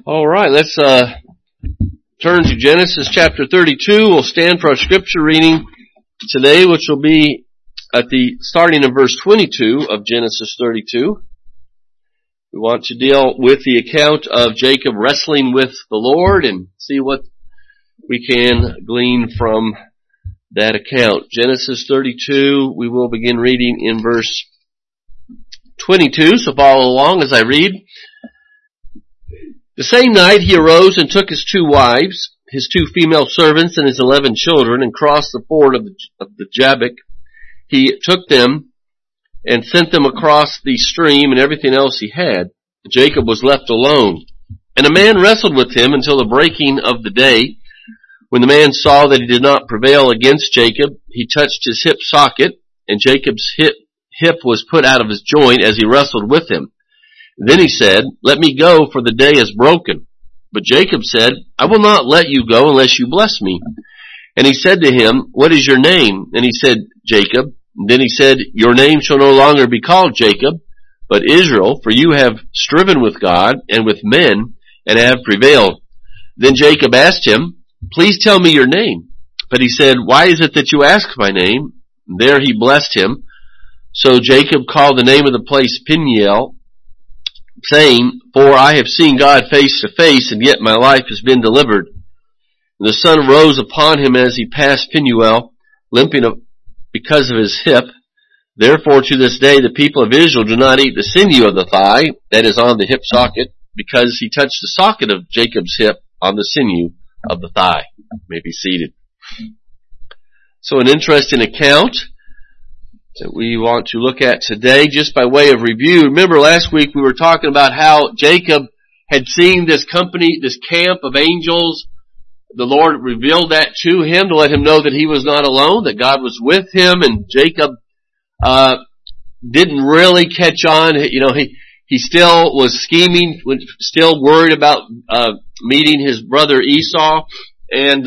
All right, let's turn to Genesis chapter 32. We'll stand for our scripture reading today, which will be at the starting of verse 22 of Genesis 32. We want to deal with the account of Jacob wrestling with the Lord and see what we can glean from that account. Genesis 32, we will begin reading in verse 22, so follow along as I read. The same night he arose and took his 2 wives, his 2 female servants, and his 11 children, and crossed the ford of the Jabbok. He took them and sent them across the stream and everything else he had. Jacob was left alone. And a man wrestled with him until the breaking of the day. When the man saw that he did not prevail against Jacob, he touched his hip socket, and Jacob's hip was put out of his joint as he wrestled with him. Then he said, "Let me go, for the day is broken." But Jacob said, "I will not let you go unless you bless me." And he said to him, "What is your name?" And he said, "Jacob." And then he said, "Your name shall no longer be called Jacob, but Israel, for you have striven with God and with men, and have prevailed." Then Jacob asked him, "Please tell me your name." But he said, "Why is it that you ask my name?" And there he blessed him. So Jacob called the name of the place Peniel, saying, "For I have seen God face to face, and yet my life has been delivered." And the sun rose upon him as he passed Peniel, limping because of his hip. Therefore to this day the people of Israel do not eat the sinew of the thigh, that is on the hip socket, because he touched the socket of Jacob's hip on the sinew of the thigh. You may be seated. So an interesting account that we want to look at today, just by way of review. Remember last week we were talking about how Jacob had seen this company, this camp of angels. The Lord revealed that to him to let him know that he was not alone, that God was with him, and Jacob didn't really catch on. He still was scheming, still worried about meeting his brother Esau, and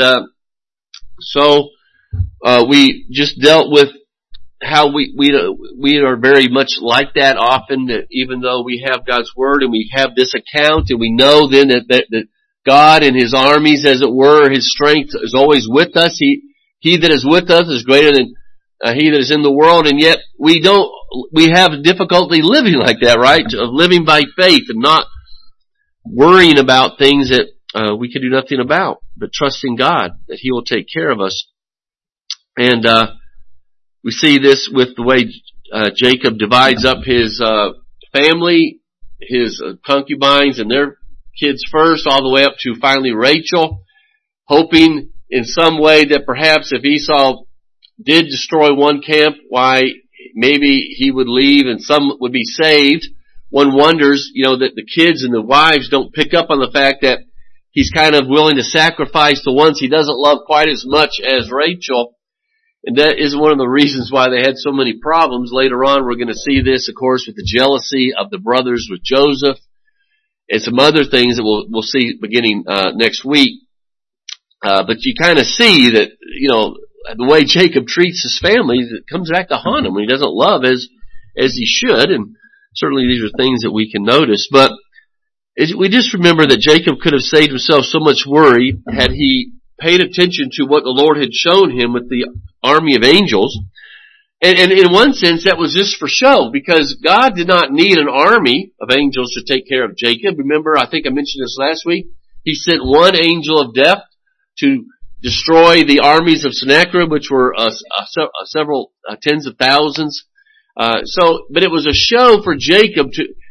so we just dealt with how we are very much like that often, that even though we have God's Word and we have this account, and we know then that God and His armies, as it were, His strength is always with us. He that is with us is greater than he that is in the world, and yet we have difficulty living like that, right? Of living by faith and not worrying about things that we can do nothing about, but trusting God that He will take care of us. And we see this with the way Jacob divides up his family, his concubines and their kids first, all the way up to finally Rachel, hoping in some way that perhaps if Esau did destroy one camp, why maybe he would leave and some would be saved. One wonders, that the kids and the wives don't pick up on the fact that he's kind of willing to sacrifice the ones he doesn't love quite as much as Rachel. And that is one of the reasons why they had so many problems. Later on, we're going to see this, of course, with the jealousy of the brothers with Joseph, and some other things that we'll see beginning next week. But you kind of see that, the way Jacob treats his family, it comes back to haunt him when he doesn't love as he should. And certainly these are things that we can notice. But we just remember that Jacob could have saved himself so much worry had he paid attention to what the Lord had shown him with the army of angels. And in one sense, that was just for show, because God did not need an army of angels to take care of Jacob. Remember, I think I mentioned this last week. He sent one angel of death to destroy the armies of Sennacherib, which were several tens of thousands. But it was a show for Jacob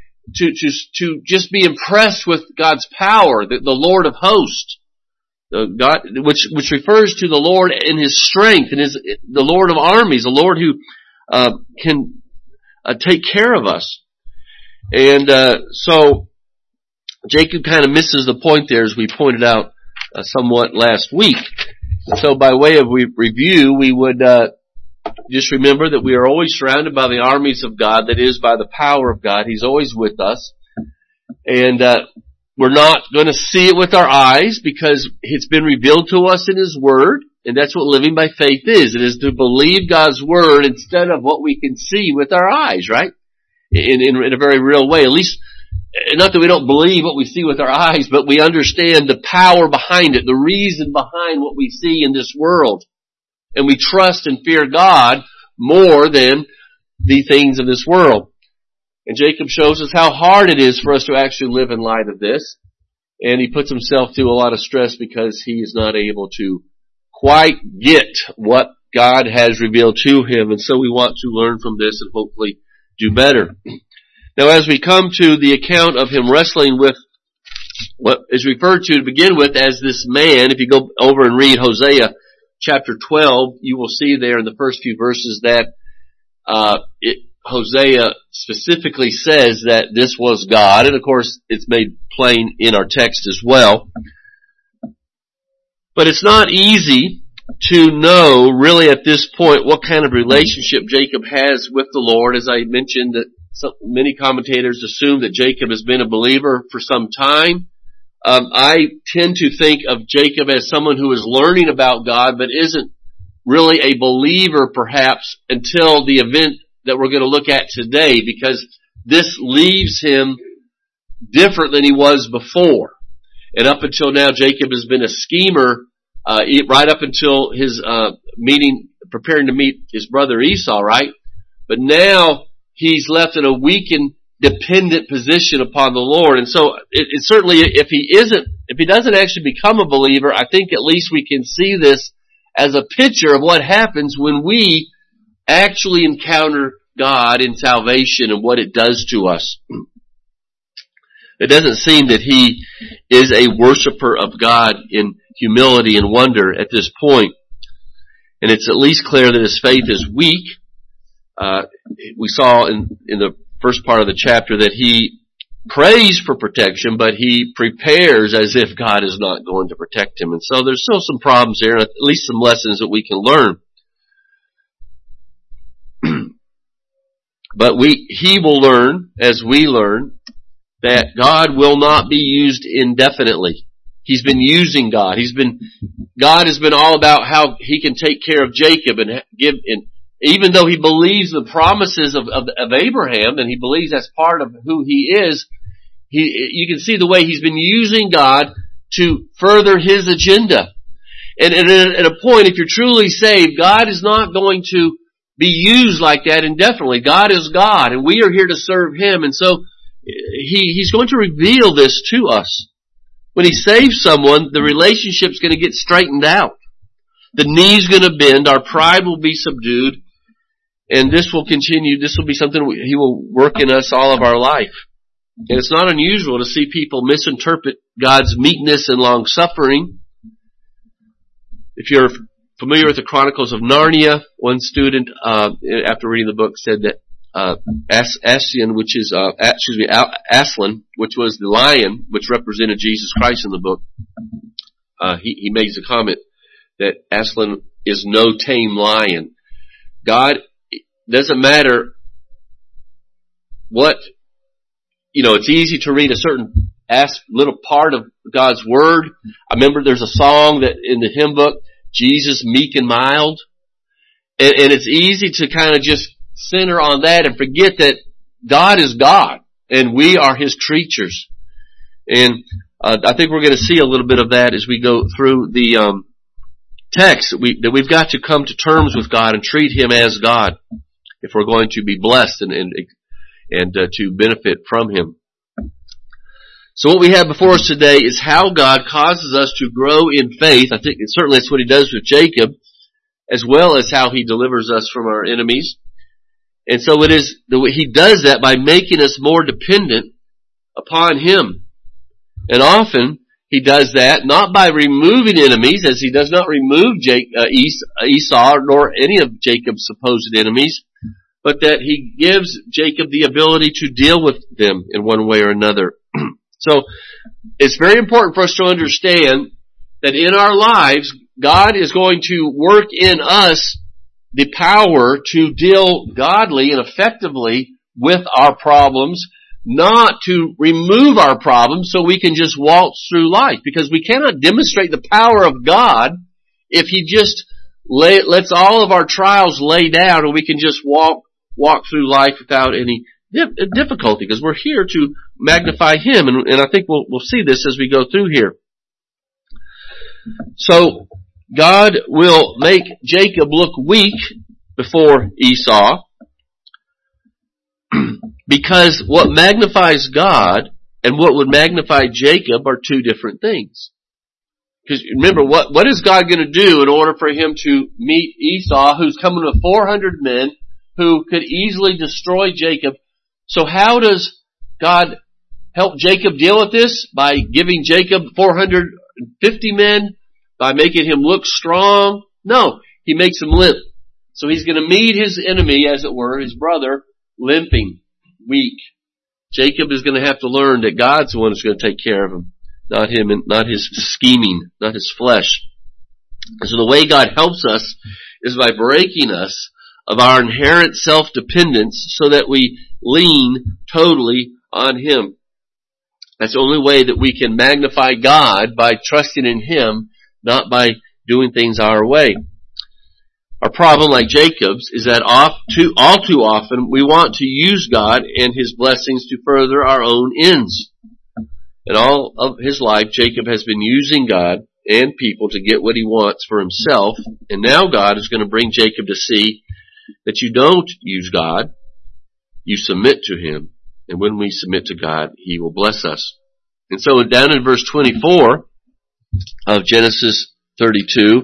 to just be impressed with God's power, the Lord of hosts. God, which refers to the Lord in His strength, and the Lord of armies, the Lord who can take care of us. And so Jacob kind of misses the point there, as we pointed out somewhat last week. So by way of review, we would just remember that we are always surrounded by the armies of God, that is, by the power of God. He's always with us. And we're not going to see it with our eyes, because it's been revealed to us in His Word, and that's what living by faith is. It is to believe God's Word instead of what we can see with our eyes, right? In a very real way. At least not that we don't believe what we see with our eyes, but we understand the power behind it, the reason behind what we see in this world. And we trust and fear God more than the things of this world. And Jacob shows us how hard it is for us to actually live in light of this. And he puts himself through a lot of stress because he is not able to quite get what God has revealed to him. And so we want to learn from this and hopefully do better. Now, as we come to the account of him wrestling with what is referred to begin with as this man, if you go over and read Hosea chapter 12, you will see there in the first few verses that Hosea specifically says that this was God, and of course it's made plain in our text as well. But it's not easy to know really at this point what kind of relationship Jacob has with the Lord. As I mentioned, that many commentators assume that Jacob has been a believer for some time. I tend to think of Jacob as someone who is learning about God but isn't really a believer perhaps until the event that we're going to look at today, because this leaves him different than he was before. And up until now, Jacob has been a schemer, right up until his preparing to meet his brother Esau, right? But now he's left in a weakened, dependent position upon the Lord. And so it certainly, if he doesn't actually become a believer, I think at least we can see this as a picture of what happens when we actually encounter God in salvation and what it does to us. It doesn't seem that he is a worshiper of God in humility and wonder at this point. And it's at least clear that his faith is weak. We saw in the first part of the chapter that he prays for protection, but he prepares as if God is not going to protect him. And so there's still some problems there, at least some lessons that we can learn. But he will learn, as we learn, that God will not be used indefinitely. He's been using God. God has been all about how he can take care of Jacob and even though he believes the promises of Abraham, and he believes that's part of who he is, you can see the way he's been using God to further his agenda. And at a point, if you're truly saved, God is not going to be used like that indefinitely. God is God, and we are here to serve him. And so he's going to reveal this to us. When he saves someone, the relationship's going to get straightened out. The knee's going to bend, our pride will be subdued, and this will continue. This will be something he will work in us all of our life. And it's not unusual to see people misinterpret God's meekness and long-suffering. If you're familiar with the Chronicles of Narnia, one student, after reading the book, said that Aslan, which was the lion, which represented Jesus Christ in the book, he makes a comment that Aslan is no tame lion. God, doesn't matter what, it's easy to read a certain little part of God's Word. I remember there's a song that in the hymn book, Jesus meek and mild. And it's easy to kind of just center on that and forget that God is God and we are his creatures. And I think we're going to see a little bit of that as we go through the text, that we've got to come to terms with God and treat him as God if we're going to be blessed and to benefit from him. So what we have before us today is how God causes us to grow in faith. I think certainly that's what he does with Jacob, as well as how he delivers us from our enemies. And so he does that by making us more dependent upon him. And often he does that not by removing enemies, as he does not remove Esau nor any of Jacob's supposed enemies, but that he gives Jacob the ability to deal with them in one way or another. So it's very important for us to understand that in our lives, God is going to work in us the power to deal godly and effectively with our problems, not to remove our problems so we can just waltz through life. Because we cannot demonstrate the power of God if he just lets all of our trials lay down and we can just walk through life without any difficulty, because we're here to magnify Him, and I think we'll see this as we go through here. So, God will make Jacob look weak before Esau, because what magnifies God and what would magnify Jacob are two different things. Because remember, what is God going to do in order for him to meet Esau, who's coming with 400 men, who could easily destroy Jacob? So how does God help Jacob deal with this? By giving Jacob 450 men? By making him look strong? No, He makes him limp. So he's going to meet his enemy, as it were, his brother, limping, weak. Jacob is going to have to learn that God's the one who's going to take care of him, not him, and not his scheming, not his flesh. And so the way God helps us is by breaking us of our inherent self-dependence so that we lean totally on Him. That's the only way that we can magnify God, by trusting in Him, not by doing things our way. Our problem, like Jacob's, is that all too often we want to use God and His blessings to further our own ends. In all of his life, Jacob has been using God and people to get what he wants for himself, and now God is going to bring Jacob to see that you don't use God, you submit to Him, and when we submit to God, He will bless us. And so down in verse 24 of Genesis 32,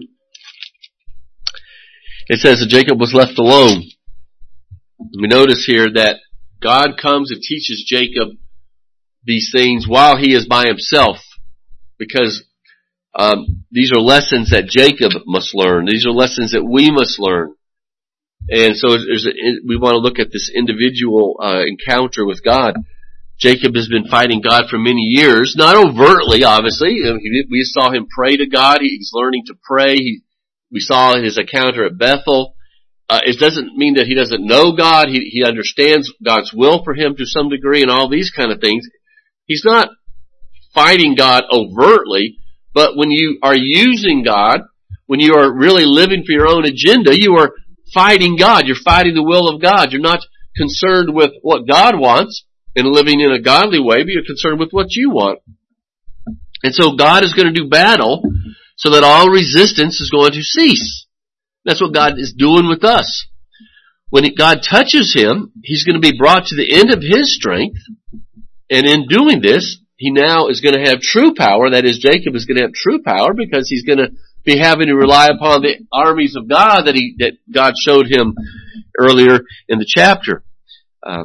it says that Jacob was left alone. We notice here that God comes and teaches Jacob these things while he is by himself, because these are lessons that Jacob must learn. These are lessons that we must learn. And so we want to look at this individual encounter with God. Jacob has been fighting God for many years, not overtly, obviously. We saw him pray to God. He's learning to pray. We saw his encounter at Bethel. It doesn't mean that he doesn't know God. He understands God's will for him to some degree and all these kind of things. He's not fighting God overtly, but when you are using God, when you are really living for your own agenda, you are fighting God. You're fighting the will of God. You're not concerned with what God wants and living in a godly way, but you're concerned with what you want. And so God is going to do battle so that all resistance is going to cease. That's what God is doing with us. When God touches him, he's going to be brought to the end of his strength. And in doing this, he now is going to have true power. That is, Jacob is going to have true power because he's going to be having to rely upon the armies of God that God showed him earlier in the chapter. I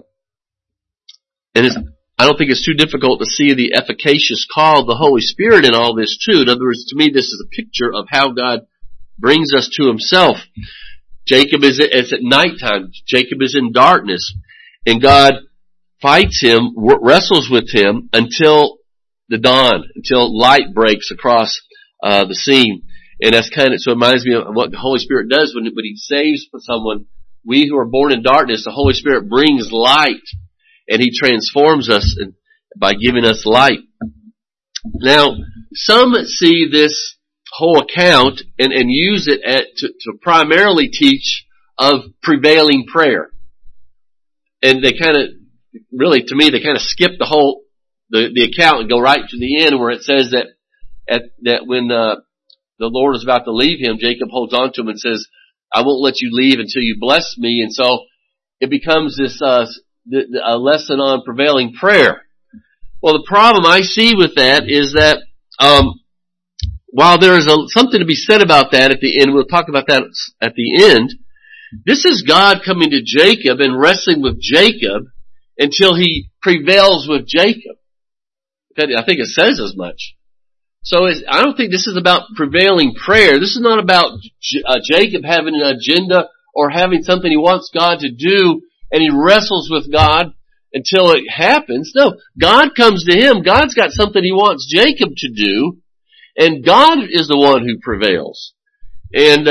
don't think it's too difficult to see the efficacious call of the Holy Spirit in all this too. In other words, to me, this is a picture of how God brings us to himself. Jacob is at nighttime. Jacob is in darkness. And God fights him, wrestles with him until the dawn, until light breaks across the scene. And that's so it reminds me of what the Holy Spirit does when he saves someone. We who are born in darkness, the Holy Spirit brings light, and he transforms us by giving us light. Now, some see this whole account and use it to primarily teach of prevailing prayer. And they to me, they kind of skip the account and go right to the end where it says that when the Lord is about to leave him, Jacob holds on to him and says, I won't let you leave until you bless me. And so it becomes this a lesson on prevailing prayer. Well, the problem I see with that is that while there is something to be said about that at the end, we'll talk about that at the end, this is God coming to Jacob and wrestling with Jacob until he prevails with Jacob. I think it says as much. So I don't think this is about prevailing prayer. This is not about Jacob having an agenda or having something he wants God to do, and he wrestles with God until it happens. No, God comes to him. God's got something he wants Jacob to do, and God is the one who prevails. And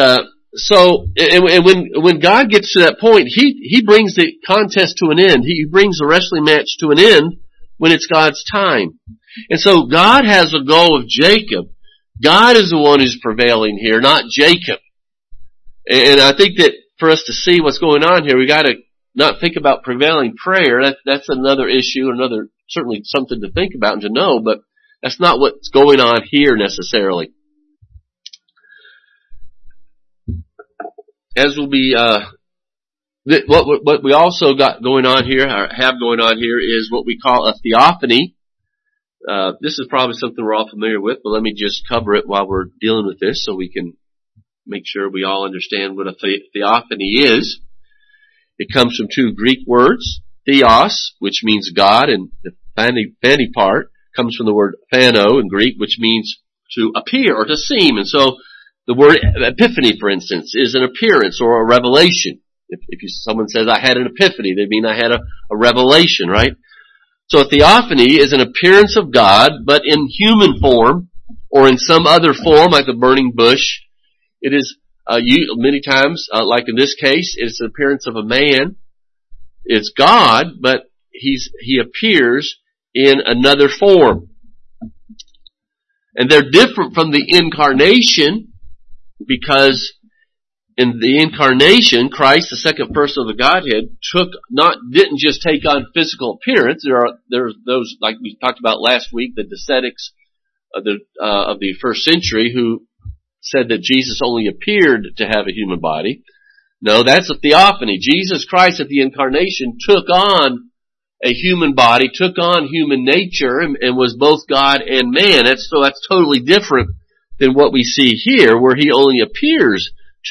when God gets to that point, he brings the contest to an end. He brings the wrestling match to an end when it's God's time. And so God has a goal of Jacob. God is the one who's prevailing here, not Jacob. And I think that for us to see what's going on here, we got to not think about prevailing prayer. That's another issue, certainly something to think about and to know, but that's not what's going on here necessarily. As will be, what we also got going on here, or have going on here, is what we call a theophany. This is probably something we're all familiar with, but let me just cover it while we're dealing with this so we can make sure we all understand what a theophany is. It comes from two Greek words, theos, which means God, and the phany part comes from the word phano in Greek, which means to appear or to seem. And so the word epiphany, for instance, is an appearance or a revelation. If someone says, I had an epiphany, they mean I had a revelation, right? So a theophany is an appearance of God, but in human form or in some other form, like the burning bush. It is many times, like in this case, it's an appearance of a man. It's God, but he appears in another form. And they're different from the incarnation, because in the incarnation, Christ, the second person of the Godhead, didn't just take on physical appearance. There's those, like we talked about last week, the Docetics of the first century, who said that Jesus only appeared to have a human body. No, that's a theophany. Jesus Christ at the incarnation took on a human body, took on human nature, and was both God and man. That's totally different than what we see here, where he only appears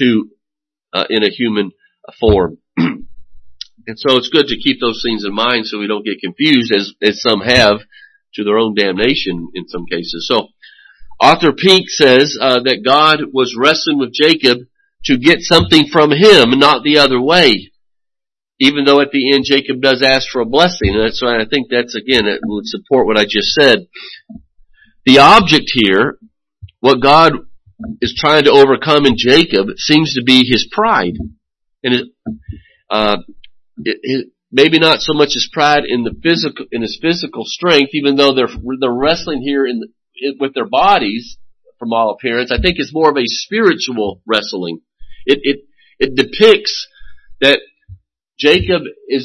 in a human form. And so it's good to keep those things in mind so we don't get confused, as some have, to their own damnation in some cases. So, Author Pink says that God was wrestling with Jacob to get something from him, not the other way. Even though at the end Jacob does ask for a blessing. And that's why I think it would support what I just said. The object here, what God is trying to overcome in Jacob, seems to be his pride. And maybe not so much his pride in his physical strength, even though they're wrestling here with their bodies, from all appearance. I think it's more of a spiritual wrestling. It depicts that Jacob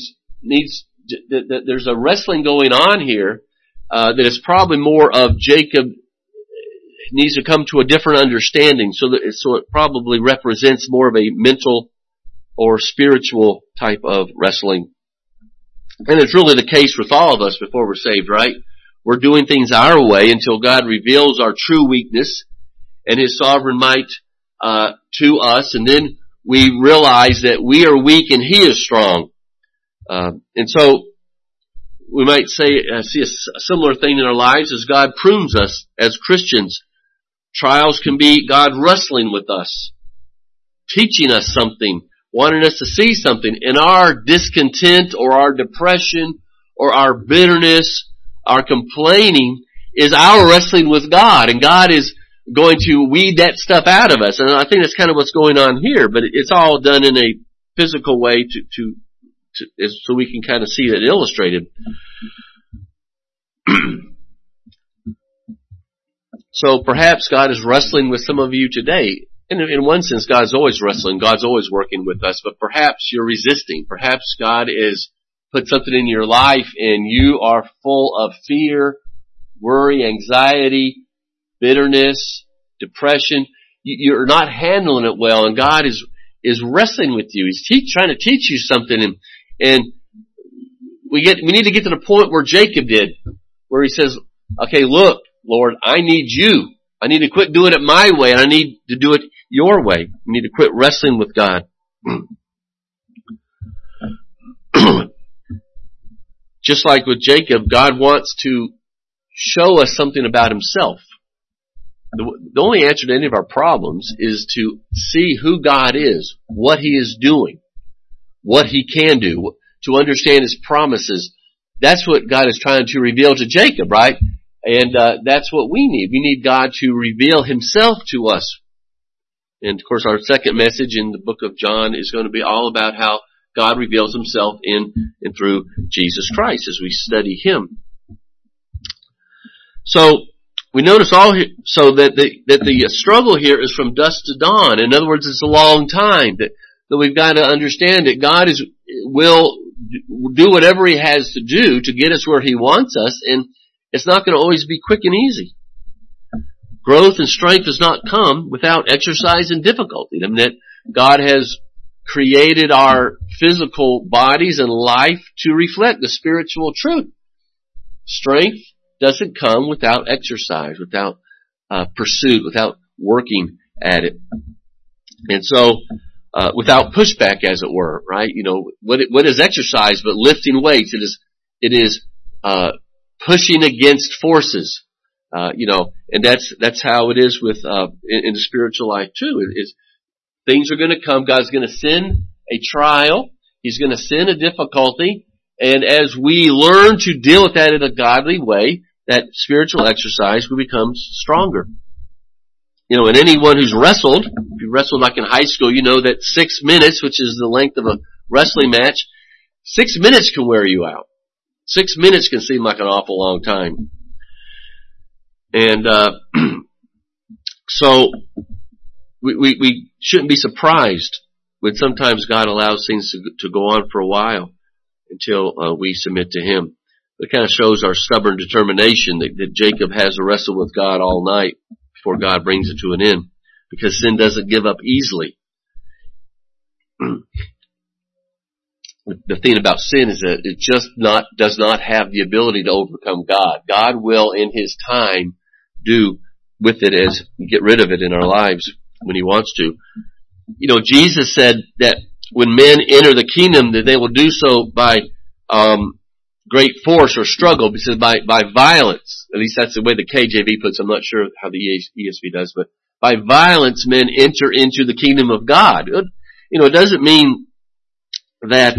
that there's a wrestling going on here, that is probably more of Jacob needs to come to a different understanding, so it probably represents more of a mental or spiritual type of wrestling. And it's really the case with all of us before we're saved, right? We're doing things our way until God reveals our true weakness and his sovereign might to us, and then we realize that we are weak and he is strong. And so we might see a similar thing in our lives as God prunes us as Christians. Trials can be God wrestling with us, teaching us something, wanting us to see something. And our discontent or our depression or our bitterness, our complaining, is our wrestling with God. And God is going to weed that stuff out of us. And I think that's kind of what's going on here. But it's all done in a physical way so we can kind of see that illustrated. So perhaps God is wrestling with some of you today. And in one sense, God's always wrestling. God's always working with us. But perhaps you're resisting. Perhaps God is put something in your life and you are full of fear, worry, anxiety, bitterness, depression. You're not handling it well, and God is wrestling with you. He's trying to teach you something, and we need to get to the point where Jacob did, where he says, okay, look, Lord, I need you. I need to quit doing it my way, and I need to do it your way. I need to quit wrestling with God. Just like with Jacob, God wants to show us something about himself. The only answer to any of our problems is to see who God is, what he is doing, what he can do, to understand his promises. That's what God is trying to reveal to Jacob, right? And that's what we need. We need God to reveal himself to us. And of course, our second message in the book of John is going to be all about how God reveals himself in and through Jesus Christ as we study him. So we notice that the struggle here is from dusk to dawn. In other words, it's a long time that we've got to understand that God will do whatever he has to do to get us where he wants us, and it's not going to always be quick and easy. Growth and strength does not come without exercise and difficulty. I mean, that God has created our physical bodies and life to reflect the spiritual truth. Strength doesn't come without exercise, without pursuit, without working at it. And so, without pushback, as it were, right? You know, what is exercise but lifting weights? It is pushing against forces, you know, and that's how it is with, in the spiritual life too. Things are going to come. God's going to send a trial. He's going to send a difficulty. And as we learn to deal with that in a godly way, that spiritual exercise will become stronger. You know, and anyone who's wrestled, if you wrestled like in high school, you know that 6 minutes, which is the length of a wrestling match, 6 minutes can wear you out. 6 minutes can seem like an awful long time. And, so, we shouldn't be surprised when sometimes God allows things to go on for a while until, we submit to Him. It kind of shows our stubborn determination that Jacob has to wrestle with God all night before God brings it to an end, because sin doesn't give up easily. The thing about sin is that it just does not have the ability to overcome God. God will, in His time, do with it as get rid of it in our lives when He wants to. You know, Jesus said that when men enter the kingdom, that they will do so by great force or struggle, because by violence. At least that's the way the KJV puts it. I'm not sure how the ESV does, but by violence men enter into the kingdom of God. You know, it doesn't mean that,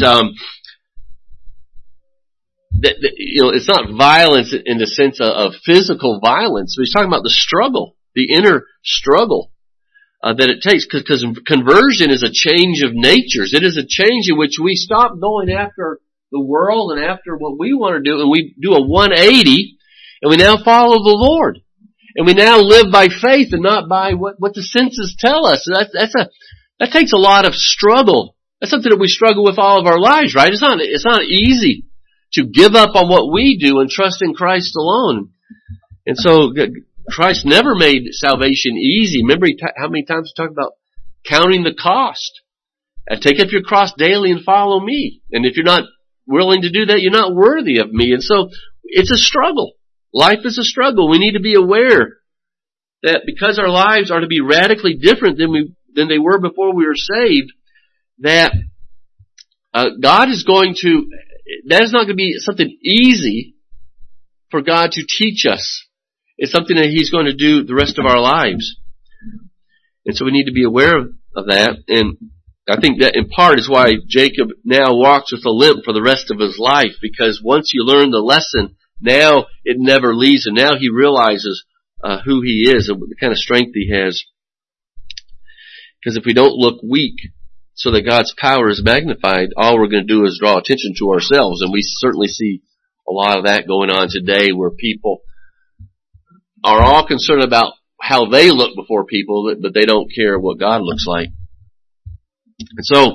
you know, it's not violence in the sense of physical violence, but he's talking about the struggle, the inner struggle that it takes, because conversion is a change of natures. It is a change in which we stop going after the world and after what we want to do, and we do a 180, and we now follow the Lord. And we now live by faith and not by what the senses tell us. That takes a lot of struggle. That's something that we struggle with all of our lives, right? It's not easy to give up on what we do and trust in Christ alone. And so Christ never made salvation easy. Remember how many times we talked about counting the cost. Take up your cross daily and follow me. And if you're not willing to do that, you're not worthy of me. And so it's a struggle. Life is a struggle. We need to be aware that because our lives are to be radically different than they were before we were saved, that God is going to, that is not going to be something easy for God to teach us. It's something that He's going to do the rest of our lives. And so we need to be aware of that. And I think that in part is why Jacob now walks with a limp for the rest of his life, because once you learn the lesson, now it never leaves him. Now he realizes who he is and the kind of strength he has. Because if we don't look weak so that God's power is magnified, all we're going to do is draw attention to ourselves. And we certainly see a lot of that going on today, where people are all concerned about how they look before people, but they don't care what God looks like. And so,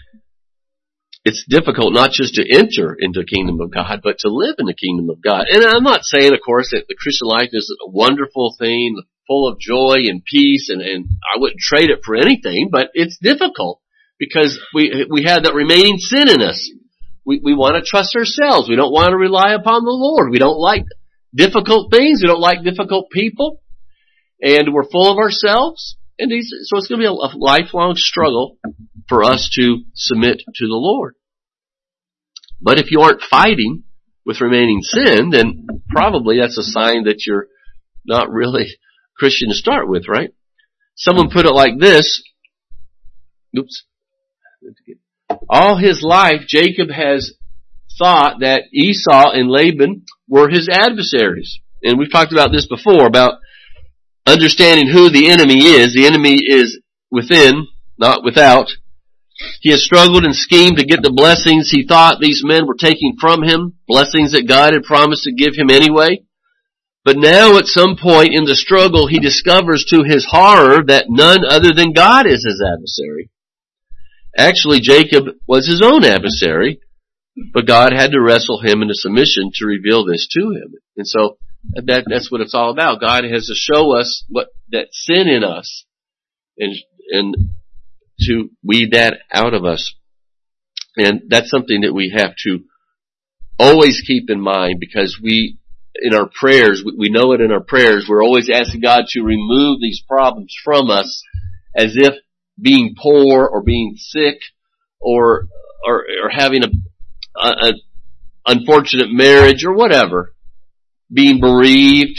it's difficult not just to enter into the kingdom of God, but to live in the kingdom of God. And I'm not saying, of course, that the Christian life is a wonderful thing, full of joy and peace, and I wouldn't trade it for anything, but it's difficult because we have that remaining sin in us. We want to trust ourselves. We don't want to rely upon the Lord. We don't like difficult things. We don't like difficult people. And we're full of ourselves. And so it's going to be a lifelong struggle for us to submit to the Lord. But if you aren't fighting with remaining sin, then probably that's a sign that you're not really Christian to start with, right? Someone put it like this. Oops. All his life, Jacob has thought that Esau and Laban were his adversaries. And we've talked about this before, about understanding who the enemy is. The enemy is within, not without. He has struggled and schemed to get the blessings he thought these men were taking from him, blessings that God had promised to give him anyway. But now at some point in the struggle, he discovers to his horror that none other than God is his adversary. Actually, Jacob was his own adversary, but God had to wrestle him into submission to reveal this to him. And so that's what it's all about. God has to show us what that sin in us and to weed that out of us. And that's something that we have to always keep in mind, because in our prayers, we know it in our prayers, we're always asking God to remove these problems from us, as if being poor or being sick or having a unfortunate marriage or whatever, being bereaved,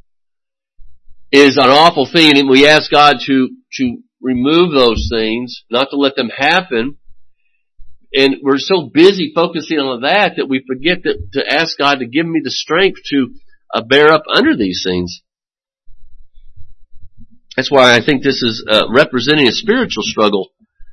is an awful thing, and we ask God to remove those things, not to let them happen. And we're so busy focusing on that we forget to ask God to give me the strength to bear up under these things. That's why I think this is representing a spiritual struggle.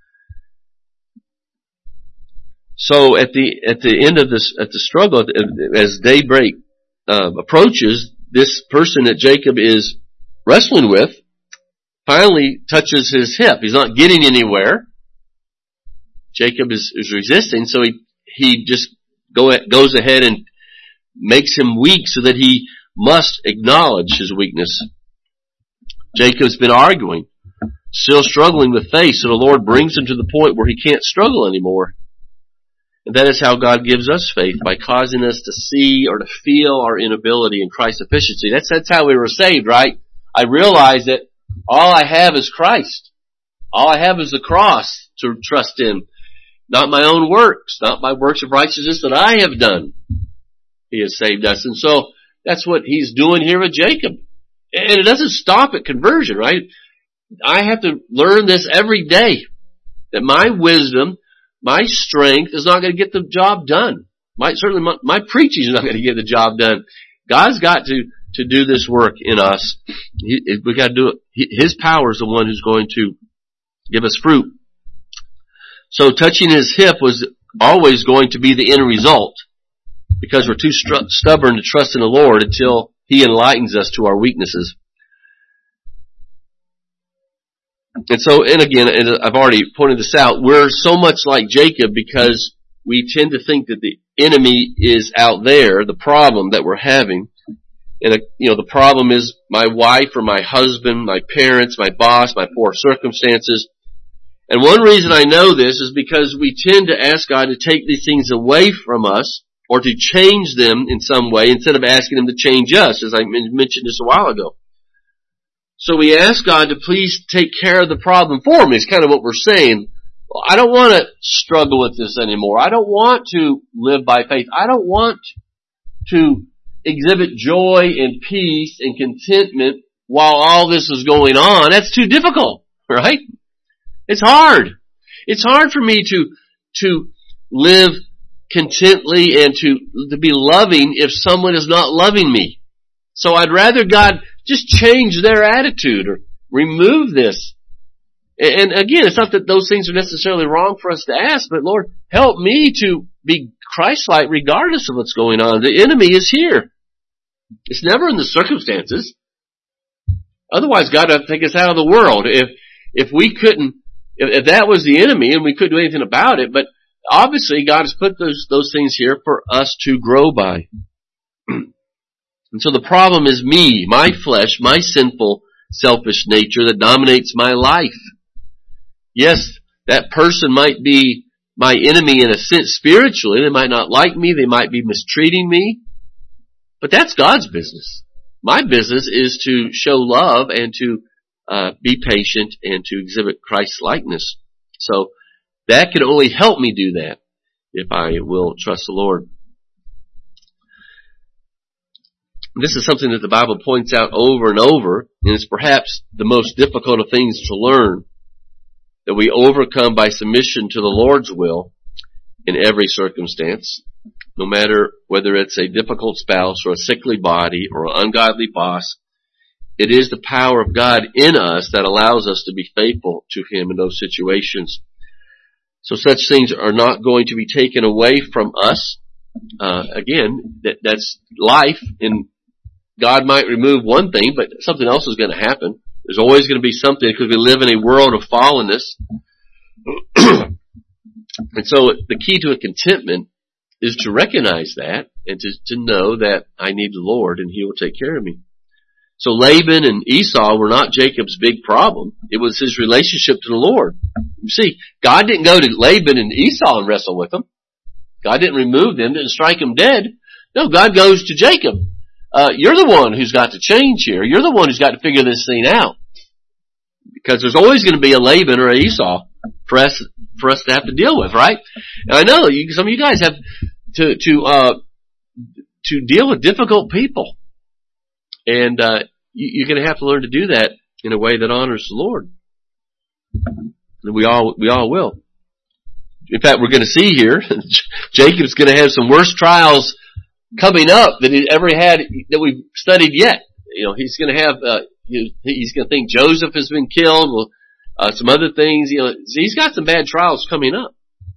So at the end of the struggle, as daybreak approaches, this person that Jacob is wrestling with finally touches his hip. He's not getting anywhere. Jacob is resisting, so he just goes ahead and makes him weak so that he must acknowledge his weakness. Jacob's been arguing, still struggling with faith, so the Lord brings him to the point where he can't struggle anymore. And that is how God gives us faith, by causing us to see or to feel our inability in Christ's sufficiency. That's how we were saved, right? I realize that all I have is Christ. All I have is the cross to trust in. Not my own works, not my works of righteousness that I have done. He has saved us. And so that's what he's doing here with Jacob. And it doesn't stop at conversion, right? I have to learn this every day, that my wisdom, my strength is not going to get the job done. Certainly my preaching is not going to get the job done. God's got to do this work in us. We got to do it. His power is the one who's going to give us fruit. So touching his hip was always going to be the end result, because we're too stubborn to trust in the Lord until He enlightens us to our weaknesses. And again, I've already pointed this out, we're so much like Jacob because we tend to think that the enemy is out there, the problem that we're having. And the problem is my wife or my husband, my parents, my boss, my poor circumstances. And one reason I know this is because we tend to ask God to take these things away from us, or to change them in some way, instead of asking Him to change us, as I mentioned just a while ago. So we ask God to please take care of the problem for me. It's kind of what we're saying. Well, I don't want to struggle with this anymore. I don't want to live by faith. I don't want to exhibit joy and peace and contentment while all this is going on. That's too difficult, right? It's hard. It's hard for me to live contently and to be loving if someone is not loving me. So I'd rather God just change their attitude or remove this. And again, it's not that those things are necessarily wrong for us to ask, but Lord, help me to be Christ-like regardless of what's going on. The enemy is here. It's never in the circumstances. Otherwise, God would take us out of the world. If we couldn't, if that was the enemy and we couldn't do anything about it, but obviously God has put those things here for us to grow by. And so the problem is me, my flesh, my sinful, selfish nature that dominates my life. Yes, that person might be my enemy in a sense spiritually. They might not like me. They might be mistreating me. But that's God's business. My business is to show love and to be patient and to exhibit Christ's likeness. So that can only help me do that if I will trust the Lord. This is something that the Bible points out over and over, and it's perhaps the most difficult of things to learn, that we overcome by submission to the Lord's will in every circumstance, no matter whether it's a difficult spouse or a sickly body or an ungodly boss. It is the power of God in us that allows us to be faithful to Him in those situations. So such things are not going to be taken away from us. Again, that's life, and God might remove one thing, but something else is going to happen. There's always going to be something, because we live in a world of fallenness. And so the key to a contentment is to recognize that and to know that I need the Lord and He will take care of me. So Laban and Esau were not Jacob's big problem. It was his relationship to the Lord. You see, God didn't go to Laban and Esau and wrestle with them. God didn't remove them, didn't strike them dead. No, God goes to Jacob. You're the one who's got to change here. You're the one who's got to figure this thing out. Because there's always going to be a Laban or an Esau for us to have to deal with, right? And I know some of you guys have to deal with difficult people. And you're going to have to learn to do that in a way that honors the Lord. And we all will. In fact, we're going to see here, Jacob's going to have some worse trials coming up than he ever had that we've studied yet. You know, he's going to have, he's going to think Joseph has been killed. Well, some other things. You know, he's got some bad trials coming up.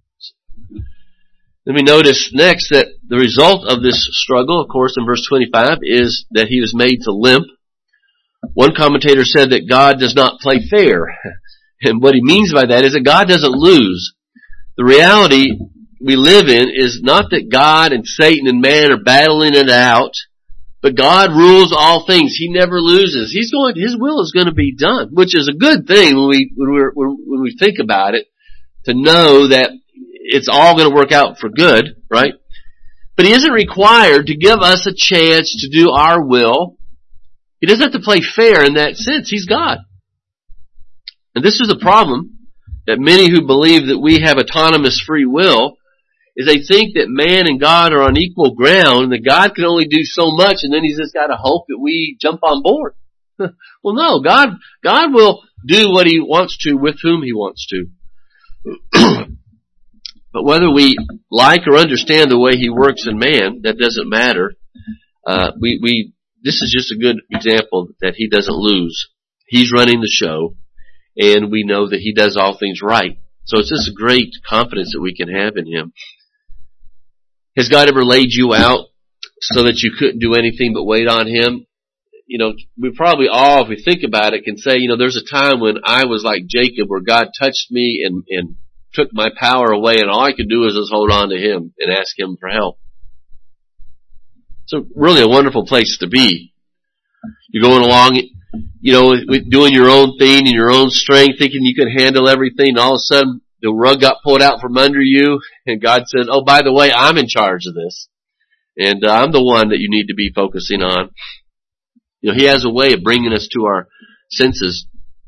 Let me notice next that the result of this struggle, of course, in verse 25, is that he was made to limp. One commentator said that God does not play fair. And what he means by that is that God doesn't lose. The reality we live in is not that God and Satan and man are battling it out, but God rules all things. He never loses. His will is going to be done, which is a good thing when we think about it, to know that it's all going to work out for good, right? But He isn't required to give us a chance to do our will. He doesn't have to play fair in that sense. He's God. And this is the problem that many who believe that we have autonomous free will is they think that man and God are on equal ground, and that God can only do so much, and then He's just got to hope that we jump on board. Well, no, God will do what He wants to with whom He wants to. But whether we like or understand the way He works in man, that doesn't matter. This is just a good example that He doesn't lose. He's running the show, and we know that He does all things right. So it's just a great confidence that we can have in Him. Has God ever laid you out so that you couldn't do anything but wait on Him? You know, we probably all, if we think about it, can say, you know, there's a time when I was like Jacob where God touched me and took my power away, and all I could do is just hold on to Him and ask Him for help. It's really a wonderful place to be. You're going along, you know, with doing your own thing in your own strength, thinking you can handle everything, and all of a sudden the rug got pulled out from under you, and God said, oh, by the way, I'm in charge of this. And I'm the one that you need to be focusing on. You know, He has a way of bringing us to our senses.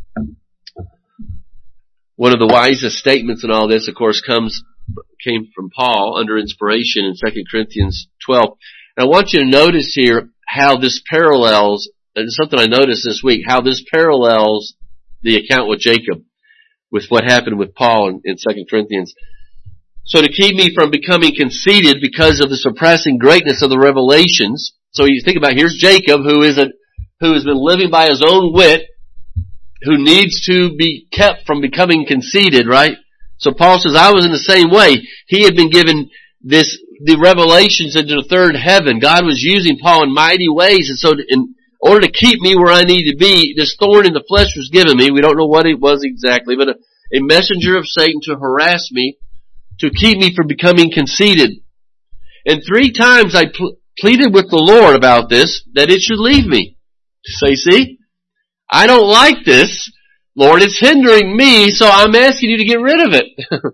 One of the wisest statements in all this, of course, came from Paul under inspiration in 2 Corinthians 12. And I want you to notice here how this parallels, and it's something I noticed this week, how this parallels the account with Jacob, with what happened with Paul in 2 Corinthians. So to keep me from becoming conceited because of the surpassing greatness of the revelations, so you think about, here's Jacob who has been living by his own wit, who needs to be kept from becoming conceited, right? So Paul says, I was in the same way. He had been given the revelations into the third heaven. God was using Paul in mighty ways, and so in order to keep me where I need to be, this thorn in the flesh was given me. We don't know what it was exactly, but a messenger of Satan to harass me, to keep me from becoming conceited. And 3 times I pleaded with the Lord about this, that it should leave me. Say, see? I don't like this, Lord. It's hindering me, so I'm asking you to get rid of it.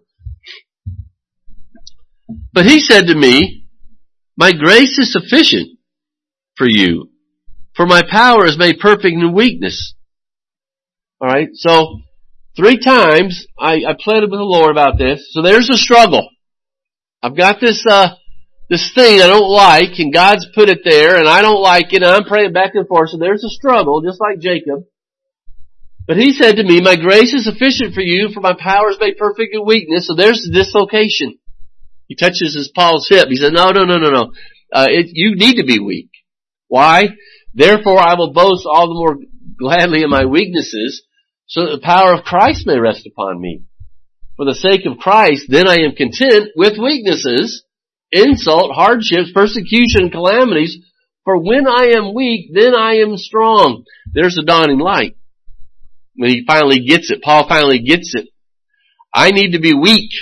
But He said to me, my grace is sufficient for you, for my power is made perfect in weakness. Alright, so 3 times I pleaded with the Lord about this. So there's the struggle. I've got this thing I don't like, and God's put it there, and I don't like it, and I'm praying back and forth. So there's a struggle, just like Jacob. But He said to me, my grace is sufficient for you, for my power is made perfect in weakness. So there's the dislocation. He touches Paul's hip. He said, no. You need to be weak. Why? Therefore I will boast all the more gladly in my weaknesses, so that the power of Christ may rest upon me. For the sake of Christ, then I am content with weaknesses, insult, hardships, persecution, and calamities. For when I am weak, then I am strong. There's the dawning light. When he finally gets it, Paul finally gets it. I need to be weak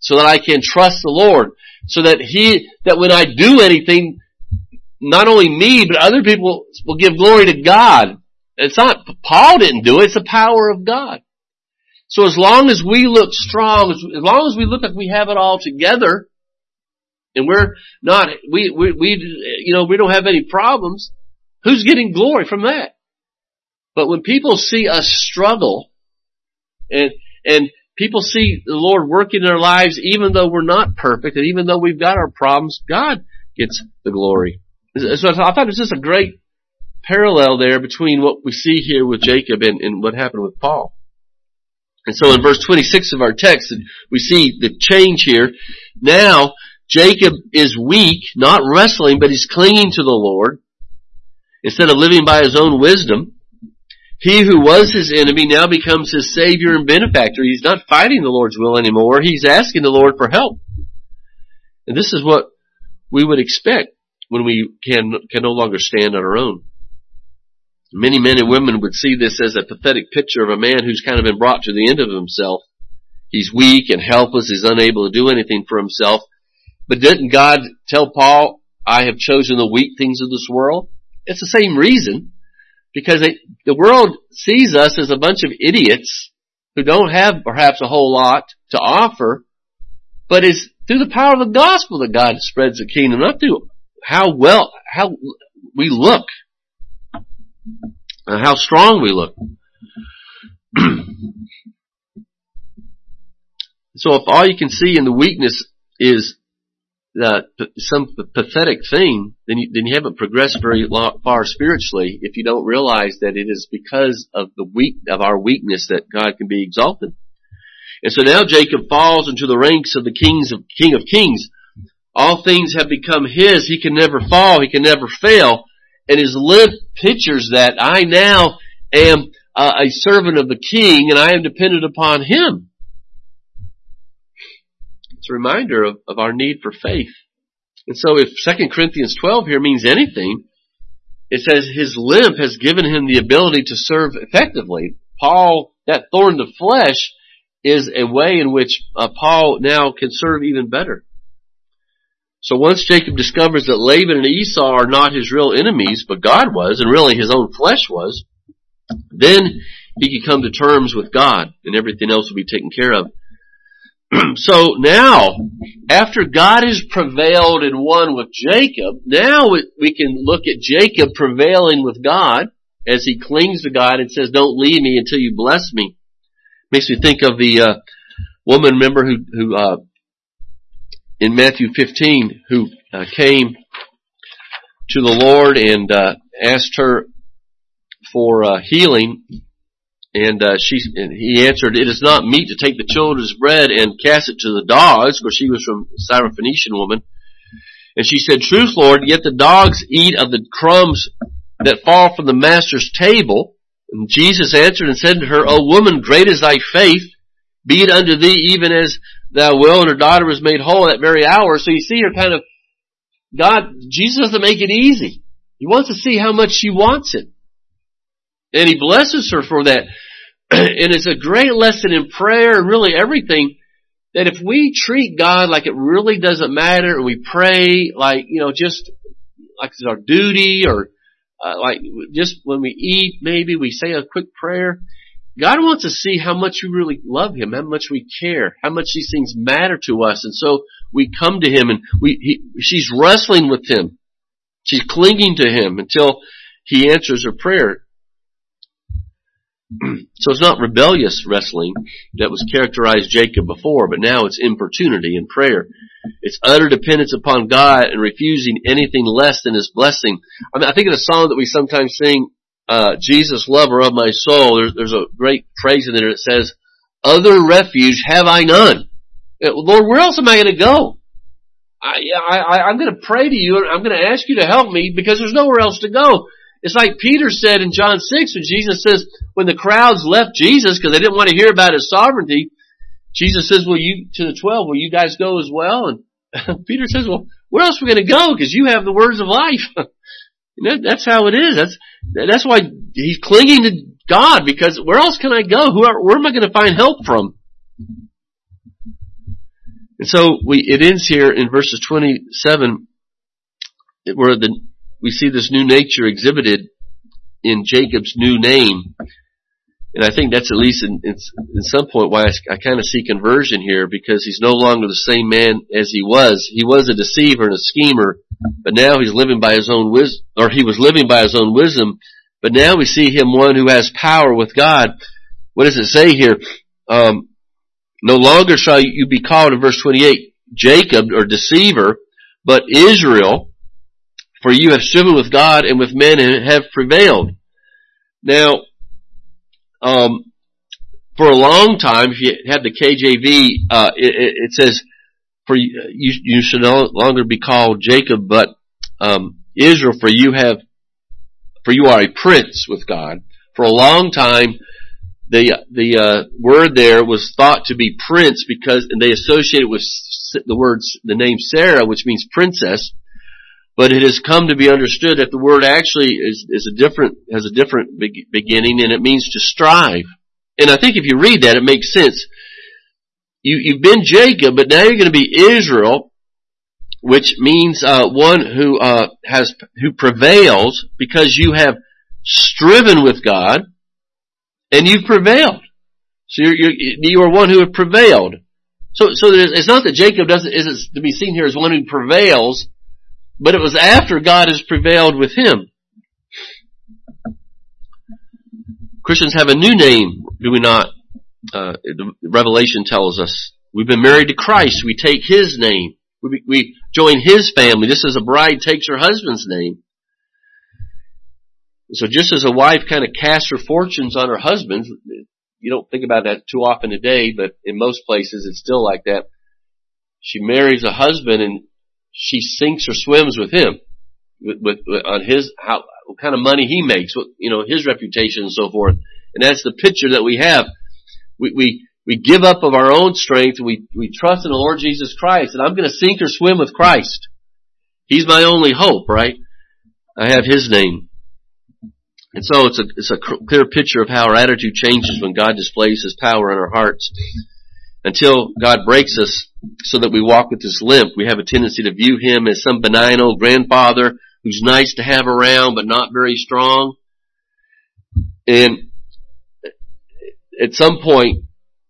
so that I can trust the Lord, so that when I do anything, not only me, but other people will give glory to God. It's not, Paul didn't do it, it's the power of God. So as long as we look strong, as long as we look like we have it all together, and we're not, we don't have any problems, who's getting glory from that? But when people see us struggle, and people see the Lord working in our lives, even though we're not perfect, and even though we've got our problems, God gets the glory. So I thought it was just a great parallel there between what we see here with Jacob and what happened with Paul. And so in verse 26 of our text, we see the change here. Now, Jacob is weak, not wrestling, but he's clinging to the Lord. Instead of living by his own wisdom, he who was his enemy now becomes his savior and benefactor. He's not fighting the Lord's will anymore. He's asking the Lord for help. And this is what we would expect when we can no longer stand on our own. Many men and women would see this as a pathetic picture of a man who's kind of been brought to the end of himself. He's weak and helpless. He's unable to do anything for himself. But didn't God tell Paul, I have chosen the weak things of this world? It's the same reason. Because the world sees us as a bunch of idiots who don't have perhaps a whole lot to offer, but it's through the power of the gospel that God spreads the kingdom, not through how we look, how strong we look. So if all you can see in the weakness is some pathetic thing, then you haven't progressed very far spiritually if you don't realize that it is because of our weakness that God can be exalted. And so now Jacob falls into the ranks of the King of Kings. All things have become his. He can never fall. He can never fail. And his life pictures that I now am a servant of the King, and I am dependent upon him. It's a reminder of our need for faith. And so if 2 Corinthians 12 here means anything, it says his limp has given him the ability to serve effectively. Paul, that thorn in the flesh, is a way in which Paul now can serve even better. So once Jacob discovers that Laban and Esau are not his real enemies, but God was, and really his own flesh was, then he can come to terms with God, and everything else will be taken care of. So now, after God has prevailed and won with Jacob, now we can look at Jacob prevailing with God as he clings to God and says, don't leave me until you bless me. Makes me think of the woman, remember, who in Matthew 15, who came to the Lord and asked her for healing. And he answered, it is not meet to take the children's bread and cast it to the dogs, for she was from a Syrophoenician woman. And she said, truth, Lord, yet the dogs eat of the crumbs that fall from the master's table. And Jesus answered and said to her, O woman, great is thy faith, be it unto thee even as thou wilt. And her daughter was made whole at that very hour. So you see her kind of, Jesus doesn't make it easy. He wants to see how much she wants it. And he blesses her for that. And it's a great lesson in prayer and really everything, that if we treat God like it really doesn't matter, and we pray like, just like it's our duty, or like just when we eat, maybe we say a quick prayer. God wants to see how much we really love him, how much we care, how much these things matter to us. And so we come to him, and she's wrestling with him. She's clinging to him until he answers her prayer. So it's not rebellious wrestling that was characterized Jacob before, but now it's importunity in prayer. It's utter dependence upon God and refusing anything less than his blessing. I think of a song that we sometimes sing, Jesus, lover of my soul. There's a great phrase in there that says, other refuge have I none. Lord, where else am I going to go? I'm going to pray to you, and I'm going to ask you to help me, because there's nowhere else to go. It's like Peter said in John 6, when Jesus says, when the crowds left Jesus because they didn't want to hear about his sovereignty, Jesus says, to the 12, will you guys go as well? And Peter says, well, where else are we going to go? Because you have the words of life. That's how it is. That's why he's clinging to God, because where else can I go? Where am I going to find help from? And so it ends here in verses 27, where we see this new nature exhibited in Jacob's new name. And I think that's at least in some point why I kind of see conversion here, because he's no longer the same man as he was. He was a deceiver and a schemer, but now he's living by his own wisdom, or he was living by his own wisdom, but now we see him one who has power with God. What does it say here? No longer shall you be called, in verse 28, Jacob, or deceiver, but Israel, for you have striven with God and with men and have prevailed. Now, for a long time, if you have the KJV, it says, for you should no longer be called Jacob, but Israel, for you are a prince with God. For a long time, the word there was thought to be prince and they associated it with the name Sarah, which means princess. But it has come to be understood that the word actually has a different beginning, and it means to strive. And I think if you read that, it makes sense. You've been Jacob, but now you're going to be Israel, which means one who prevails, because you have striven with God and you've prevailed. So you are one who have prevailed. So it's not that Jacob isn't to be seen here as one who prevails, but it was after God has prevailed with him. Christians have a new name, do we not? The Revelation tells us we've been married to Christ. We take His name. We join His family, just as a bride takes her husband's name. So just as a wife kind of casts her fortunes on her husband, you don't think about that too often today, but in most places it's still like that. She marries a husband and she sinks or swims with him, on what kind of money he makes, his reputation and so forth. And that's the picture that we have. We give up of our own strength. We trust in the Lord Jesus Christ, and I'm going to sink or swim with Christ. He's my only hope, right? I have His name. And so it's a clear picture of how our attitude changes when God displays His power in our hearts. Until God breaks us so that we walk with this limp, we have a tendency to view Him as some benign old grandfather who's nice to have around but not very strong. And at some point,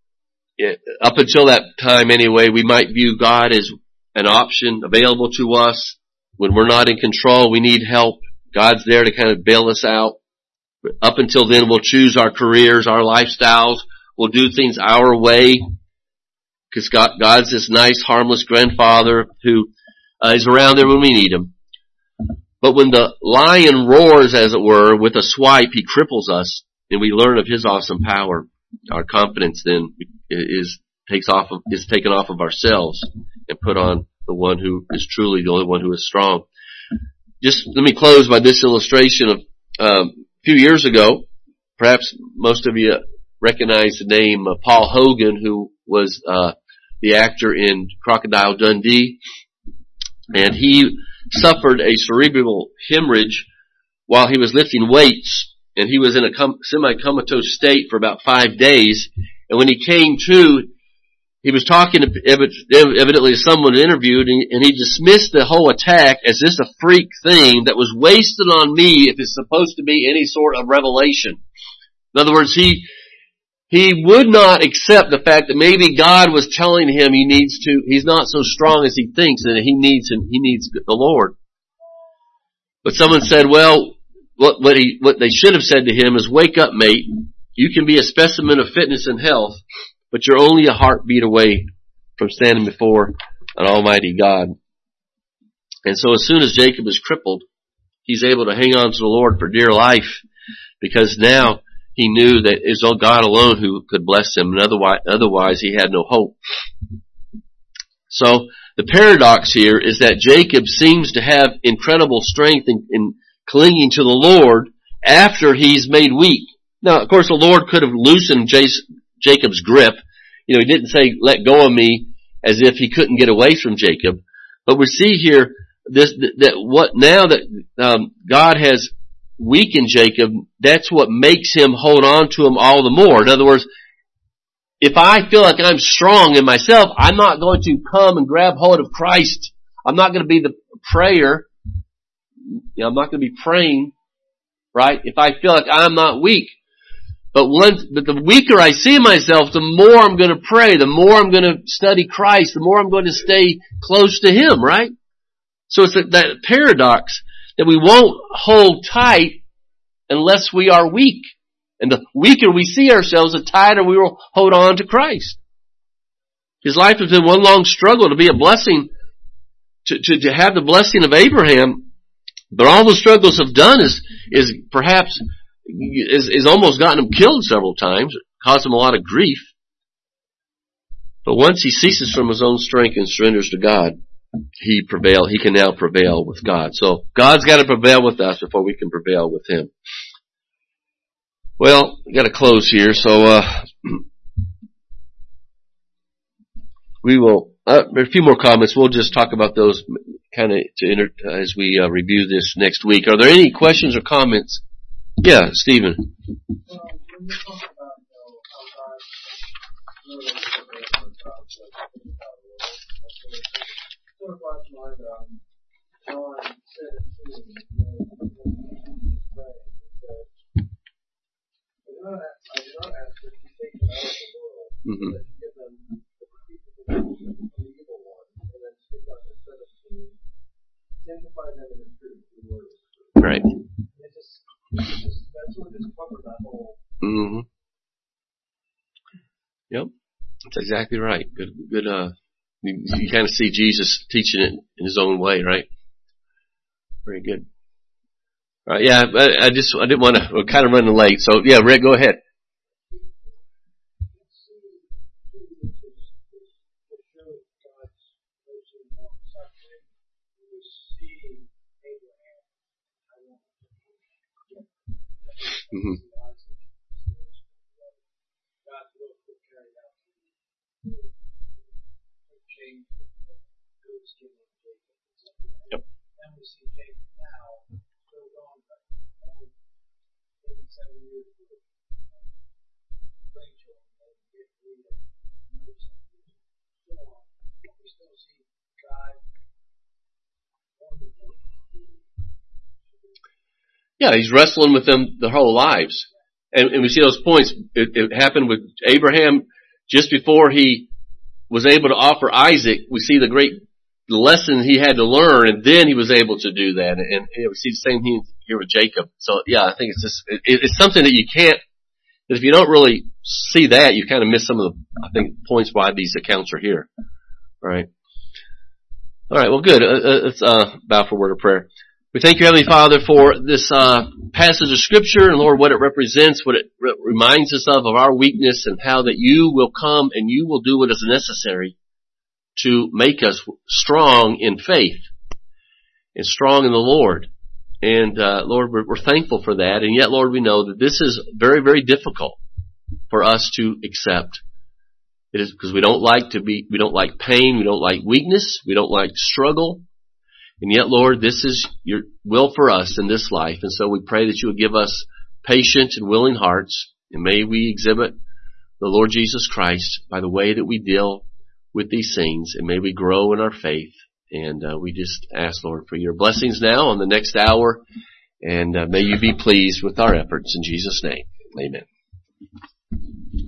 up until that time anyway, we might view God as an option available to us. When we're not in control, we need help. God's there to kind of bail us out. But up until then, we'll choose our careers, our lifestyles. We'll do things our way. Because God's this nice, harmless grandfather who is around there when we need Him. But when the lion roars, as it were, with a swipe, he cripples us, and we learn of His awesome power. Our confidence then is taken off of ourselves and put on the one who is truly the only one who is strong. Just let me close by this illustration of a few years ago. Perhaps most of you recognize the name Paul Hogan, who was the actor in Crocodile Dundee, and he suffered a cerebral hemorrhage while he was lifting weights. And he was in a semi-comatose state for about 5 days. And when he came to, he was talking to, evidently to someone interviewed, and he dismissed the whole attack as just a freak thing that was wasted on me if it's supposed to be any sort of revelation. In other words, he would not accept the fact that maybe God was telling him he's not so strong as he thinks, and he needs the Lord. But someone said, well, what they should have said to him is, wake up, mate. You can be a specimen of fitness and health, but you're only a heartbeat away from standing before an almighty God. And so as soon as Jacob is crippled, he's able to hang on to the Lord for dear life, because now he knew that it was God alone who could bless him, and otherwise he had no hope. So the paradox here is that Jacob seems to have incredible strength in clinging to the Lord after he's made weak. Now, of course, the Lord could have loosened Jacob's grip. He didn't say, let go of me, as if he couldn't get away from Jacob. But we see here now that God has weakened Jacob, that's what makes him hold on to him all the more. In other words, if I feel like I'm strong in myself, I'm not going to come and grab hold of Christ. I'm not going to be the prayer. I'm not going to be praying, right? If I feel like I'm not weak. But the weaker I see myself, the more I'm going to pray, the more I'm going to study Christ, the more I'm going to stay close to Him, right? So it's that paradox that we won't hold tight unless we are weak. And the weaker we see ourselves, the tighter we will hold on to Christ. His life has been one long struggle to be a blessing, to have the blessing of Abraham. But all the struggles have done is perhaps almost gotten him killed several times, caused him a lot of grief. But once he ceases from his own strength and surrenders to God, he can now prevail with God. So God's got to prevail with us before we can prevail with Him. Well, we got to close here, so we will. There are a few more comments. We'll just talk about those kind of as we review this next week. Are there any questions or comments? Yeah, Stephen. When you talk about how God sort of brought to mind John 17, I do not ask that you take them out of the world, but you give them the evil one, and then skip out to 17, sanctify them in the truth, the word is true. Right. That's what just covered that whole. Mm-hmm. Yep. That's exactly right. Good, you kind of see Jesus teaching it in His own way, right? Very good. All right, yeah, I didn't want to, we're kind of running late, so yeah, Rick, go ahead. Mm-hmm. Yep. And we see Jacob now still going back maybe 7 years ago. Rachel and Leah, another 7 years ago. We still see God. Yeah, He's wrestling with them their whole lives. And we see those points. It happened with Abraham just before he was able to offer Isaac. We see the great lesson he had to learn, and then he was able to do that. And we see the same thing here with Jacob. So yeah, I think it's something that you can't, that if you don't really see that, you kind of miss some of the, I think, points why these accounts are here. All right. Well, good. Let's bow for a word of prayer. We thank you, Heavenly Father, for this passage of Scripture, and Lord, what it represents, what it reminds us of our weakness, and how that you will come and you will do what is necessary to make us strong in faith and strong in the Lord. And Lord, we're thankful for that, and yet, Lord, we know that this is very, very difficult for us to accept. It is because we don't like pain, we don't like weakness, we don't like struggle. And yet, Lord, this is your will for us in this life. And so we pray that you would give us patient and willing hearts. And may we exhibit the Lord Jesus Christ by the way that we deal with these things. And may we grow in our faith. And we just ask, Lord, for your blessings now on the next hour. And may you be pleased with our efforts. In Jesus' name, amen.